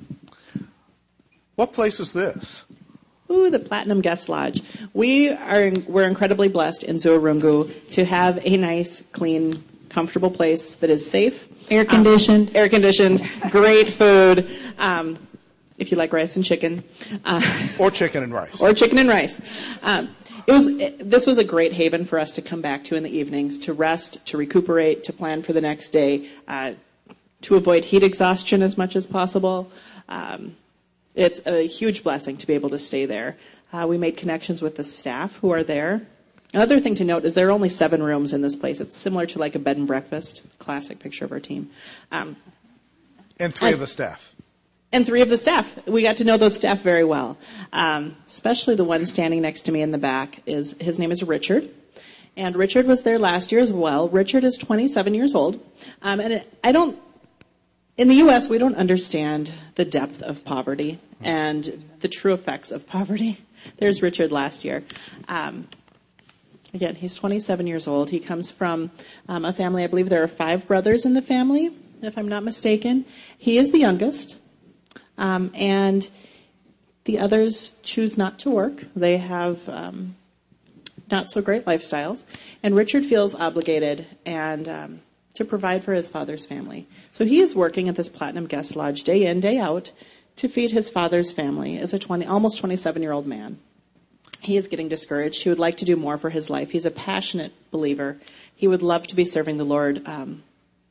What place is this?
Ooh, the Platinum Guest Lodge. We are, we're incredibly blessed in Zurungu to have a nice, clean, comfortable place that is safe.
Air conditioned.
Um, air conditioned, great food. Um, if you like rice and chicken. Uh,
Or chicken and rice.
Or chicken and rice. Um, it was, it, this was a great haven for us to come back to in the evenings, to rest, to recuperate, to plan for the next day, uh, to avoid heat exhaustion as much as possible. Um, it's a huge blessing to be able to stay there. Uh, we made connections with the staff who are there. Another thing to note is there are only seven rooms in this place. It's similar to like a bed and breakfast. Classic picture of our team. Um,
and three
and,
of the staff.
And three of the staff. We got to know those staff very well. Um, especially the one standing next to me in the back. Is his name is Richard. And Richard was there last year as well. Richard is twenty-seven years old. Um, and it, I don't, in the U S, we don't understand the depth of poverty and the true effects of poverty. There's Richard last year. Um, again, he's twenty-seven years old. He comes from um, a family, I believe there are five brothers in the family, if I'm not mistaken. He is the youngest. Um, and the others choose not to work. They have um, not so great lifestyles. And Richard feels obligated and um, to provide for his father's family. So he is working at this Platinum Guest Lodge day in, day out to feed his father's family as a twenty, almost twenty-seven-year-old man. He is getting discouraged. He would like to do more for his life. He's a passionate believer. He would love to be serving the Lord um,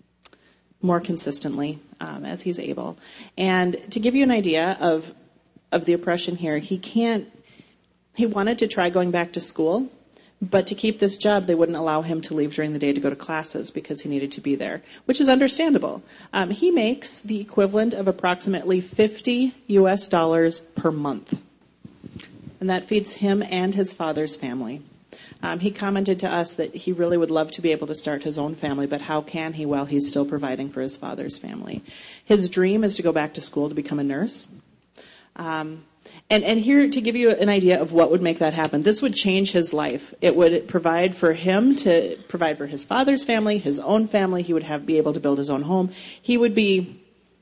more consistently um, as he's able. And to give you an idea of of the oppression here, he can't. He wanted to try going back to school, but to keep this job, they wouldn't allow him to leave during the day to go to classes because he needed to be there, which is understandable. Um, he makes the equivalent of approximately fifty U S dollars per month. And that feeds him and his father's family. Um, he commented to us that he really would love to be able to start his own family, but how can he while he's still providing for his father's family? His dream is to go back to school to become a nurse. Um, and, and here, to give you an idea of what would make that happen, this would change his life. It would provide for him to provide for his father's family, his own family. He would have be able to build his own home. He would be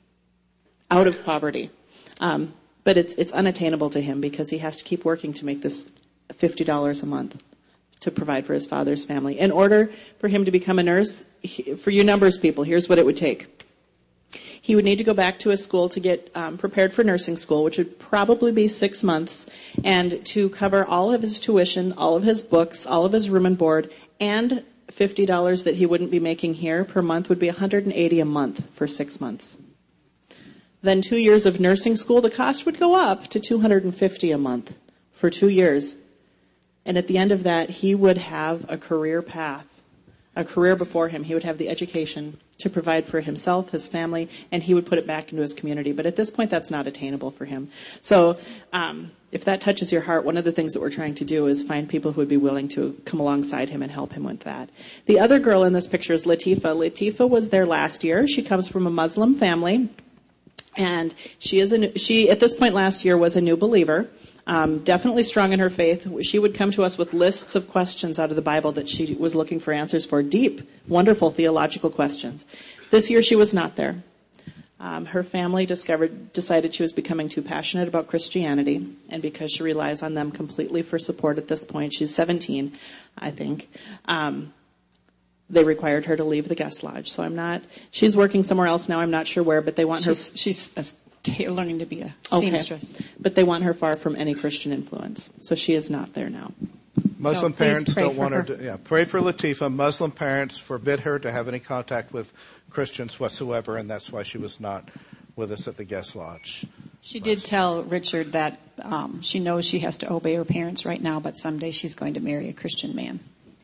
out of poverty. Um, But it's it's unattainable to him because he has to keep working to make this fifty dollars a month to provide for his father's family. In order for him to become a nurse, he, for you numbers people, here's what it would take. He would need to go back to his school to get um, prepared for nursing school, which would probably be six months, and to cover all of his tuition, all of his books, all of his room and board, and fifty dollars that he wouldn't be making here per month would be one hundred eighty dollars a month for six months. Then two years of nursing school, the cost would go up to two hundred fifty dollars a month for two years. And at the end of that, he would have a career path, a career before him. He would have the education to provide for himself, his family, and he would put it back into his community. But at this point, that's not attainable for him. So um, if that touches your heart, one of the things that we're trying to do is find people who would be willing to come alongside him and help him with that. The other girl in this picture is Latifa. Latifa was there last year. She comes from a Muslim family, and she is a, she at this point last year was a new believer. Um, definitely strong in her faith. She would come to us with lists of questions out of the Bible that she was looking for answers for. Deep, wonderful theological questions. This year she was not there. Um, her family discovered, decided she was becoming too passionate about Christianity, and because she relies on them completely for support at this point, she's seventeen, I think, um, they required her to leave the guest lodge. So I'm not, she's working somewhere else now. I'm not sure where, but they want
she's,
her.
She's a learning to be a
okay.
seamstress.
But they want her far from any Christian influence. So she is not there now.
Muslim
so
parents don't want her.
her
to, yeah, pray for Latifa. Muslim parents forbid her to have any contact with Christians whatsoever, and that's why she was not with us at the guest lodge.
She did tell Richard that um, she knows she has to obey her parents right now, but someday she's going to marry a Christian man.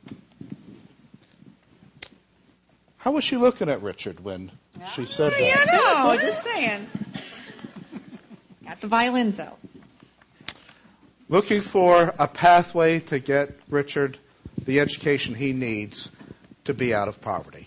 How was she looking at Richard when she said that?
You know, just saying. Got the violins out.
Looking for a pathway to get Richard the education he needs to be out of poverty.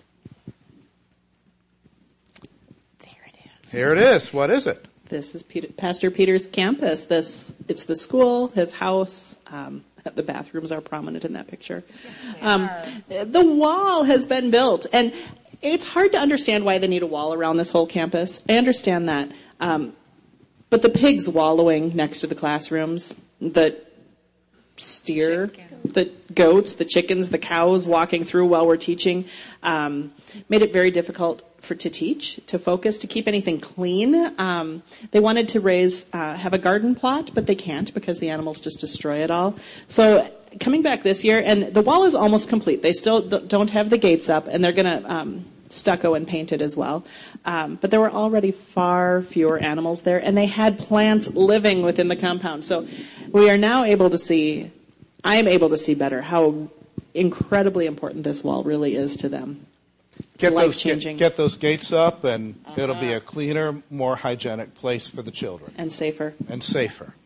There it is.
Here it is. What is it?
This is Peter, Pastor Peter's campus. This it's the school, his house. Um, the bathrooms are prominent in that picture. Um, the wall has been built, and it's hard to understand why they need a wall around this whole campus. I understand that. Um, But the pigs wallowing next to the classrooms, the steer, Chicken. the goats, the chickens, the cows walking through while we're teaching, um, made it very difficult for to teach, to focus, to keep anything clean. Um, they wanted to raise, uh, have a garden plot, but they can't because the animals just destroy it all. So coming back this year, and the wall is almost complete. They still don't have the gates up, and they're going to um, stucco and paint it as well. Um, but there were already far fewer animals there, and they had plants living within the compound. So we are now able to see, I am able to see better how incredibly important this wall really is to them.
Get those,
life-changing.
get, get those gates up, and uh-huh. it'll be a cleaner, more hygienic place for the children.
And safer.
And safer.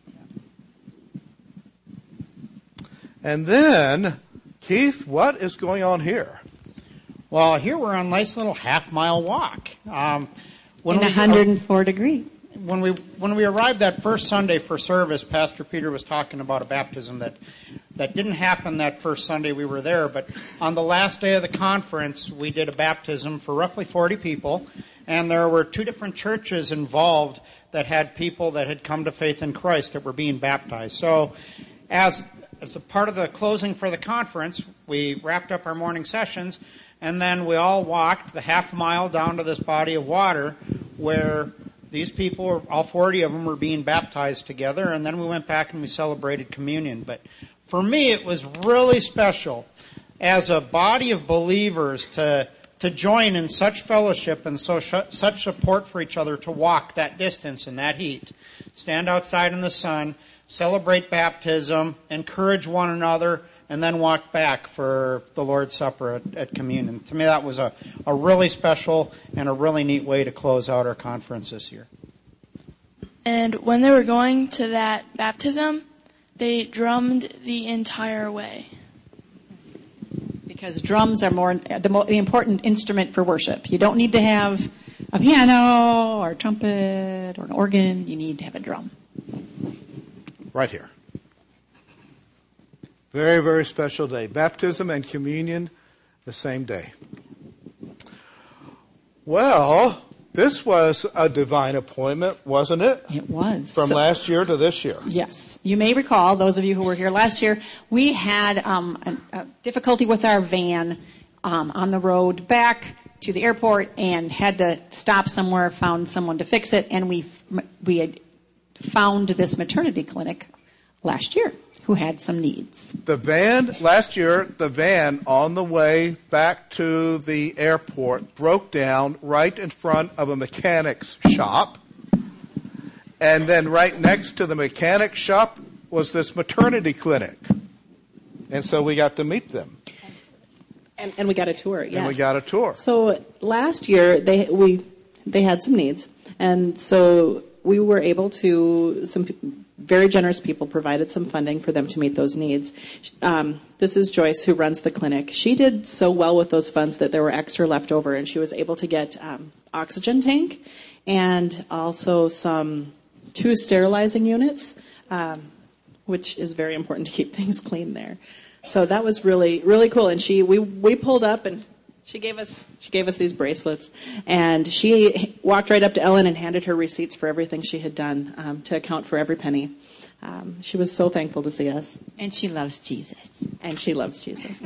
And then, Keith, what is going on here?
Well, here we're on a nice little half-mile walk. Um, when
In
we,
one hundred four uh, degrees.
When we when we arrived that first Sunday for service, Pastor Peter was talking about a baptism that that didn't happen that first Sunday we were there. But on the last day of the conference, we did a baptism for roughly forty people, and there were two different churches involved that had people that had come to faith in Christ that were being baptized. So, as as a part of the closing for the conference, we wrapped up our morning sessions. And then we all walked the half mile down to this body of water where these people, all forty of them, were being baptized together. And then we went back and we celebrated communion. But for me, it was really special as a body of believers to to join in such fellowship and so such support for each other to walk that distance in that heat, stand outside in the sun, celebrate baptism, encourage one another, and then walk back for the Lord's Supper at, at communion. To me, that was a, a really special and a really neat way to close out our conference this year.
And when they were going to that baptism, they drummed the entire way.
Because drums are more the, mo- the important instrument for worship. You don't need to have a piano or a trumpet or an organ. You need to have a drum.
Right here. Very, very special day. Baptism and communion the same day. Well, this was a divine appointment, wasn't it?
It was.
From
so,
last year to this year.
Yes. You may recall, those of you who were here last year, we had um, a, a difficulty with our van um, on the road back to the airport and had to stop somewhere, found someone to fix it, and we we had found this maternity clinic last year who had some needs.
The van, last year, the van on the way back to the airport broke down right in front of a mechanic's shop. And then right next to the mechanic shop was this maternity clinic. And so we got to meet them.
And, and we got a tour, yes.
And we got a tour.
So last year, they we they had some needs. And so we were able to, some very generous people provided some funding for them to meet those needs. Um, this is Joyce, who runs the clinic. She did so well with those funds that there were extra left over, and she was able to get um, oxygen tank and also some two sterilizing units, um, which is very important to keep things clean there. So that was really, really cool. And she, we, we pulled up and she gave us, she gave us these bracelets, and she walked right up to Ellen and handed her receipts for everything she had done, um, to account for every penny. Um, she was so thankful to see us.
And she loves Jesus.
And she loves Jesus.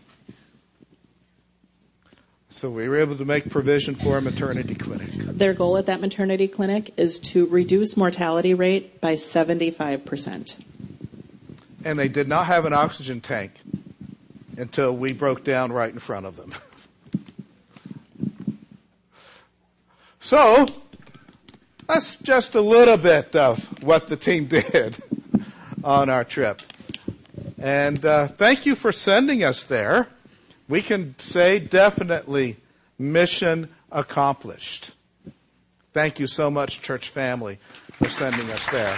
So we were able to make provision for a maternity clinic.
Their goal at that maternity clinic is to reduce mortality rate by seventy-five percent.
And they did not have an oxygen tank until we broke down right in front of them. So, that's just a little bit of what the team did on our trip. And uh, thank you for sending us there. We can say definitely mission accomplished. Thank you so much, church family, for sending us there.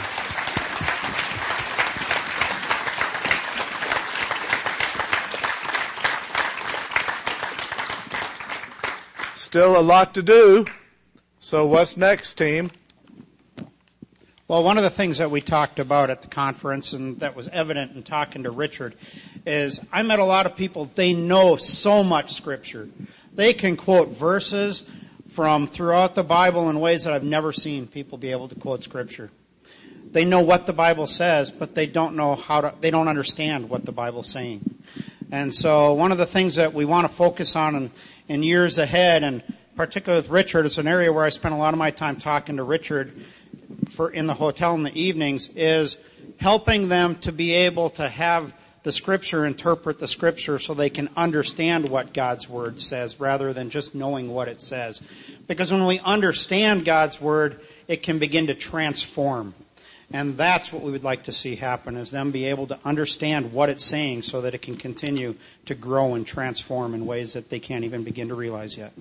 Still a lot to do. So what's next, team?
Well, one of the things that we talked about at the conference, and that was evident in talking to Richard, is I met a lot of people, they know so much Scripture. They can quote verses from throughout the Bible in ways that I've never seen people be able to quote Scripture. They know what the Bible says, but they don't know how to, they don't understand what the Bible's saying. And so one of the things that we want to focus on in, in years ahead, and particularly with Richard, it's an area where I spend a lot of my time talking to Richard for in the hotel in the evenings, is helping them to be able to have the Scripture interpret the Scripture so they can understand what God's Word says rather than just knowing what it says. Because when we understand God's Word, it can begin to transform. And that's what we would like to see happen, is them be able to understand what it's saying so that it can continue to grow and transform in ways that they can't even begin to realize yet.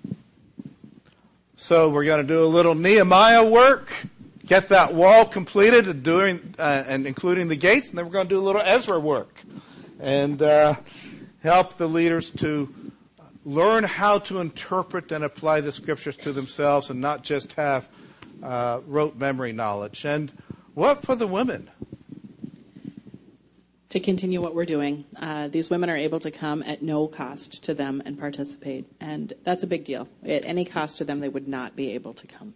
So we're going to do a little Nehemiah work, get that wall completed, and, doing, uh, and including the gates, and then we're going to do a little Ezra work and uh, help the leaders to learn how to interpret and apply the Scriptures to themselves and not just have uh, rote memory knowledge. And what for the women?
To continue what we're doing. Uh, these women are able to come at no cost to them and participate, and that's a big deal. At any cost to them, they would not be able to come.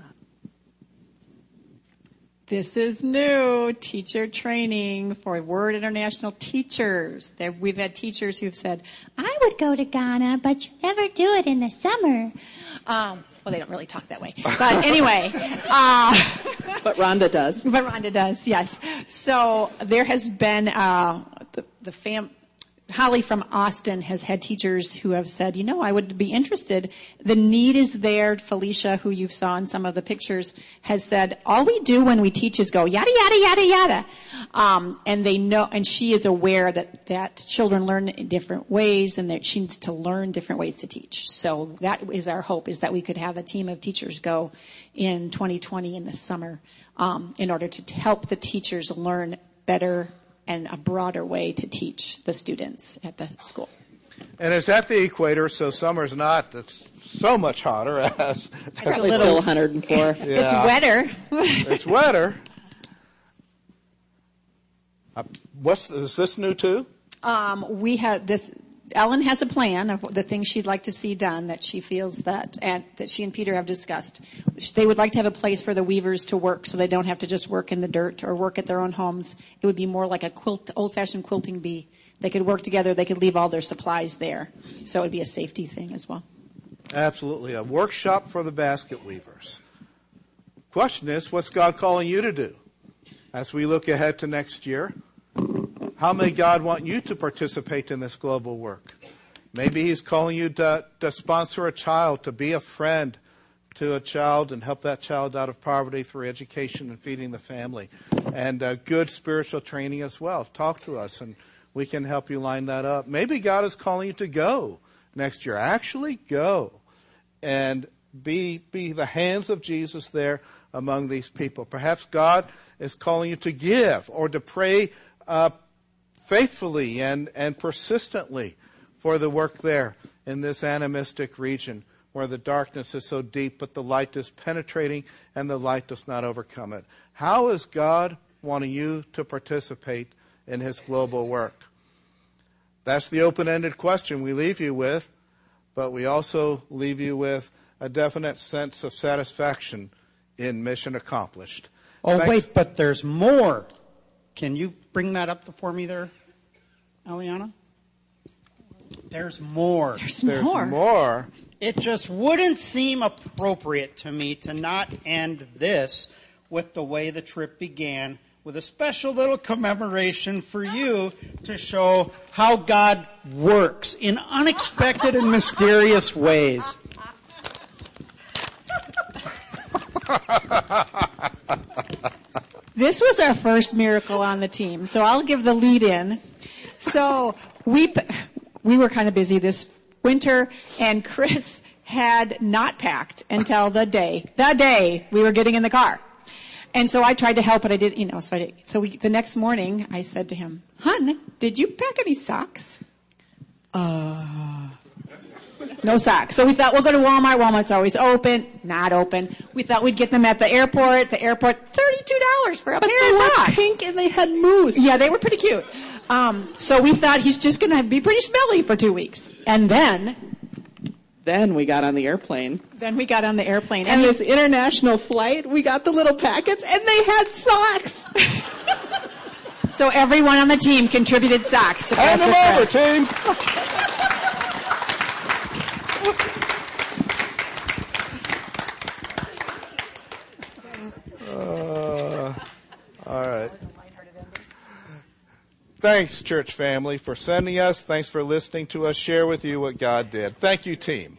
This is new, teacher training for Word International teachers. There, we've had teachers who've said, I would go to Ghana, but you never do it in the summer. Um, well, they don't really talk that way. But anyway. Uh,
but Rhonda does.
But Rhonda does, yes. So there has been uh, the, the fam. Holly from Austin has had teachers who have said, you know, I would be interested. The need is there. Felicia, who you saw in some of the pictures, has said, all we do when we teach is go yada, yada, yada, yada. Um, and they know, and she is aware that, that children learn in different ways and that she needs to learn different ways to teach. So that is our hope, is that we could have a team of teachers go in twenty twenty in the summer, um, in order to help the teachers learn better and a broader way to teach the students at the school.
And it's at the equator, so summer's not it's so much hotter as
it's actually still one hundred four.
Yeah.
It's wetter.
It's wetter. Uh, what's is this new too?
Um, we have this. Ellen has a plan of the things she'd like to see done that she feels that and that she and Peter have discussed. They would like to have a place for the weavers to work so they don't have to just work in the dirt or work at their own homes. It would be more like a quilt, old-fashioned quilting bee. They could work together. They could leave all their supplies there. So it would be a safety thing as well.
Absolutely. A workshop for the basket weavers. Question is, what's God calling you to do? As we look ahead to next year, how may God want you to participate in this global work? Maybe He's calling you to, to sponsor a child, to be a friend to a child and help that child out of poverty through education and feeding the family. And uh, good spiritual training as well. Talk to us and we can help you line that up. Maybe God is calling you to go next year. Actually go and be, be the hands of Jesus there among these people. Perhaps God is calling you to give or to pray uh, faithfully and, and persistently for the work there in this animistic region where the darkness is so deep but the light is penetrating and the light does not overcome it. How is God wanting you to participate in His global work? That's the open-ended question we leave you with, but we also leave you with a definite sense of satisfaction in mission accomplished.
Oh,
Thanks.
wait, but there's more. Can you bring that up for me there, Eliana? There's more.
There's,
There's
more.
more.
It just wouldn't seem appropriate to me to not end this with the way the trip began, with a special little commemoration for you to show how God works in unexpected and mysterious ways.
This was our first miracle on the team, so I'll give the lead in. So we we were kind of busy this winter, and Chris had not packed until the day, the day we were getting in the car. And so I tried to help, but I didn't, you know, so I did, so we, the next morning I said to him, "Hun, did you pack any socks?" Uh, no socks. So we thought we'll go to Walmart. Walmart's always open. Not open. We thought we'd get them at the airport. The airport, thirty-two dollars for a
But
pair
they
of
were
socks.
pink and they had moose.
Yeah, they were pretty cute. Um, so we thought he's just going to be pretty smelly for two weeks. And then,
Then we got on the airplane.
then we got on the airplane.
And
And
this international flight, we got the little packets and they had socks.
so everyone on the team contributed socks to
Hand
Pastor
them over,
Chris.
team. Uh, all right. Thanks, church family, for sending us. Thanks for listening to us share with you what God did. Thank you, team.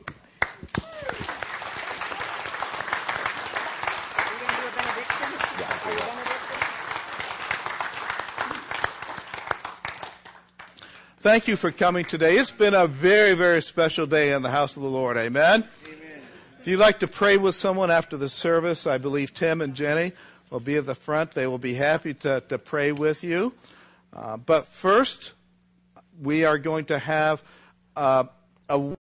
Thank you for coming today. It's been a very, very special day in the house of the Lord. Amen? Amen. If you'd like to pray with someone after the service, I believe Tim and Jenny will be at the front. They will be happy to, to pray with you. Uh, but first, we are going to have uh, a